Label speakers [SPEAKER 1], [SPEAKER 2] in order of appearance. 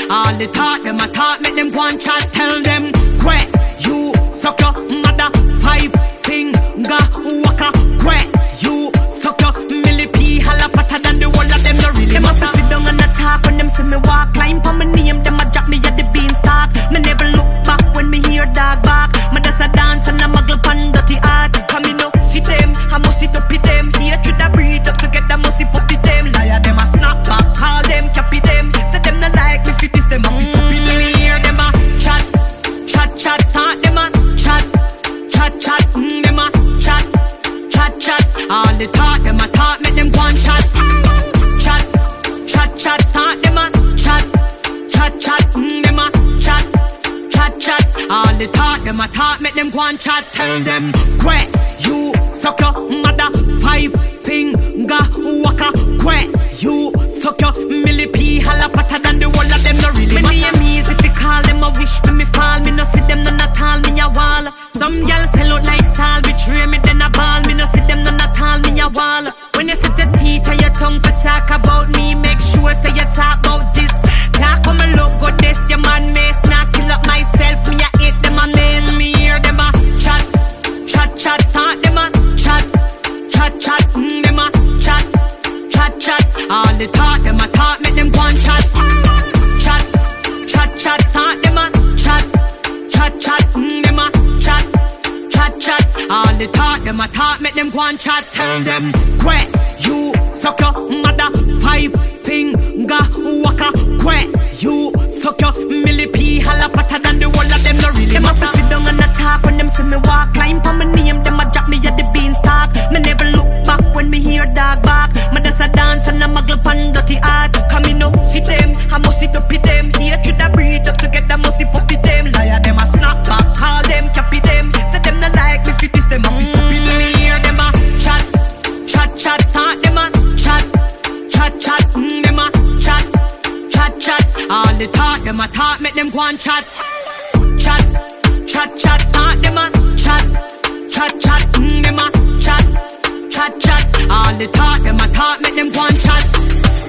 [SPEAKER 1] All the talk, them a talk, make them go and chat. Tell them, quit, you suck your mother 5 finger waka. Quit, you suck your millipede. Holla fatter than the whole of them, no really matter. Them have to sit down and attack when them see me walk. Climb on my name, them a drop me at the beanstalk. Me never look back when me hear dog bark. Me just a dance and a muggle pan dirty art. Come in, no, see them, I must sit up with them. Here to the breed up together, must sit up with them. Liar them a snap back, call them, copy them. Say them not like me, fit this them up, up with them. Me hear them a chat, chat, chat, talk them a chat, chat, chat, them a chat, chat, chat. All the talk, them a talk, make them go and chat, chat, chat, chat, talk them a chat, chat, chat, them a chat, chat, chat. All the talk, them a talk, make them go and chat. Tell them, quit, you suck your mother 5 finger waka. Quit, you suck your millipede. Holla fatter than the whole of them, no really matter. Me name is if you call them a wish for me fall. Me no see them none at all, me a wall. Some y'all sell out like style, betray me then a ball. Me no see them none at all, me a wall. When you sit your teeth and your tongue for talk about me, make sure say you talk about this. Talk on my logo, this your man mace. Not kill up myself, me a hate them a maze. Me hear them a chat, chat, chat, talk them a chat, chat, chat, them a chat, chat, chat. All the talk, them a talk, make them go and chat, chat, chat, chat, talk them a chat, chat, chat, them a chat, chat, chat. All the talk, them a talk, make them go and chat. Tell them, quit, you suck your mother 5 finger waka. Quit, you suck your millipede. Holla fatter than the whole of them, no really matter. Them have to sit down and attack when them see me walk. Climb on my name, them a drop me at the beanstalk. Me never look back when me hear dog bark. Me just a dance and a muggle pan dirty art. Come in, no, see them, I must sit up with them. Here to the breed up together, must sit up with them. Liar them a snap back, call them, copy them. Say them not like me, fit this them up, up with them. Me hear them a chat, chat, chat, talk them a chat, chat, chat, them a chat, chat, chat. All the talk, them a talk, make them go and chat, chat, chat, chat, talk them a chat, chat, chat, them a chat, chat, chat. All the talk, them a talk, make them go and chat.